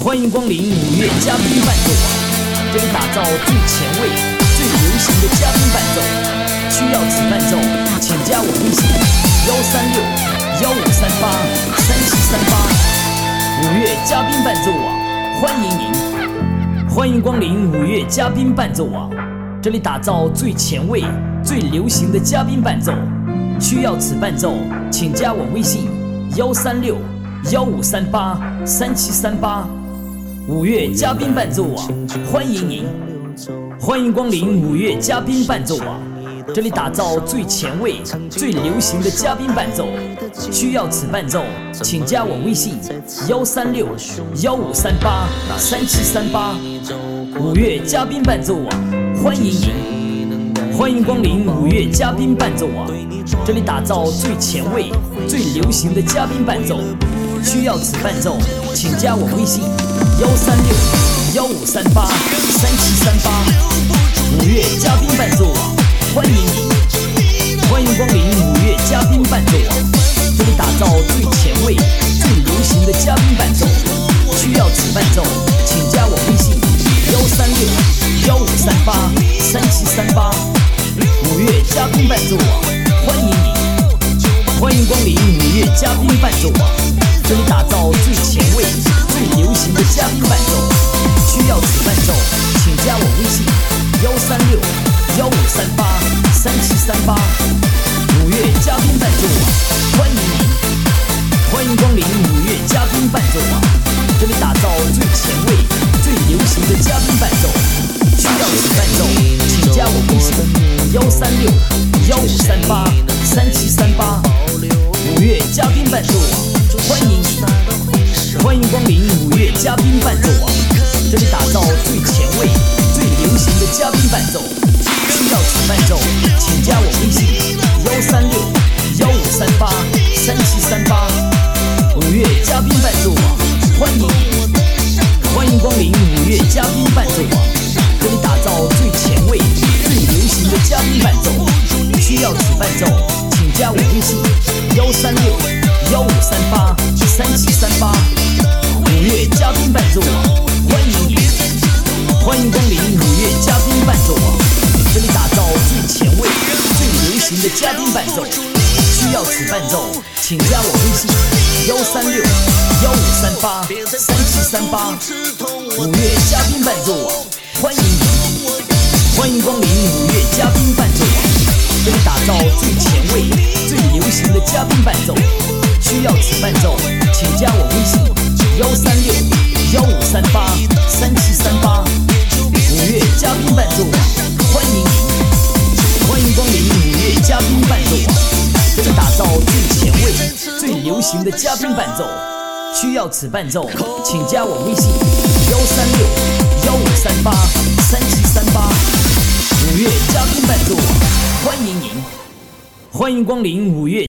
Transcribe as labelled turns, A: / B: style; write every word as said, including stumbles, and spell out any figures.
A: 欢迎光临五月嘉宾伴奏网，这里打造最前卫、最流行的嘉宾伴奏。需要此伴奏，请加我微信：幺三六幺五三八三七三八。五月嘉宾伴奏网，欢迎您！欢迎光临五月嘉宾伴奏网，这里打造最前卫、最流行的嘉宾伴奏。需要此伴奏，请加我微信：幺三六幺五三八三七三八。五月嘉宾伴奏网，欢迎您！欢迎光临五月嘉宾伴奏网，这里打造最前卫、最流行的嘉宾伴奏。需要此伴奏，请加我微信：幺三六幺五三八三七三八。五月嘉宾伴奏网，欢迎您！欢迎光临五月嘉宾伴奏网，这里打造最前卫、最流行的嘉宾伴奏。需要此伴奏，请加我微信：幺三六幺五三八三七三八。五月嘉宾伴奏网，欢迎您！欢迎光临五月嘉宾伴奏网，这里打造最前卫、最流行的嘉宾伴奏。需要此伴奏，请加我微信：幺三六幺五三八三七三八。五月嘉宾伴奏网，欢迎您！欢迎光临五月嘉宾伴奏网，这里打造最前卫、最流行的嘉宾伴奏。需要此伴奏，请加我微信：幺三六幺五三八三七三八。五月嘉宾伴奏网，欢迎您！欢迎光临五月嘉宾伴奏网，这里打造最前卫、最流行的嘉宾伴奏。需要此伴奏，请加我微信：幺三六幺五三八三七三八。五月嘉宾伴奏网，欢迎您！欢迎光临五月嘉宾伴奏网，这里打造最前卫、最流行的嘉宾伴奏。需要此伴奏，请加我微信：幺三六幺五三八三七三八。五月嘉宾伴奏网，欢迎您！欢迎光临五月嘉宾伴奏网，这里打造最前卫、最流行的嘉宾伴奏。需要此伴奏，请加我微信：幺三六幺五三八三七三八。五月嘉宾伴奏网，欢迎您！欢迎光临五月嘉宾伴奏网，这里打造最前卫、最流行的嘉宾伴奏。需要此伴奏，请加我微信：幺三六幺五三八三七三八。五月嘉宾伴奏网，欢迎您！欢迎光临五月嘉宾伴奏网，这里打造最前卫、最流行的嘉宾伴奏。需要此伴奏，请加我微信：幺三六幺五三八三七三八。五月嘉宾伴奏网，欢迎您！欢迎光临五月嘉宾伴奏网，这里打造最前卫、最流行的嘉宾伴奏。需要此伴奏，请加我微信：幺三六幺五三八三七三八。五月嘉宾伴奏网，欢迎您！欢迎光临五月。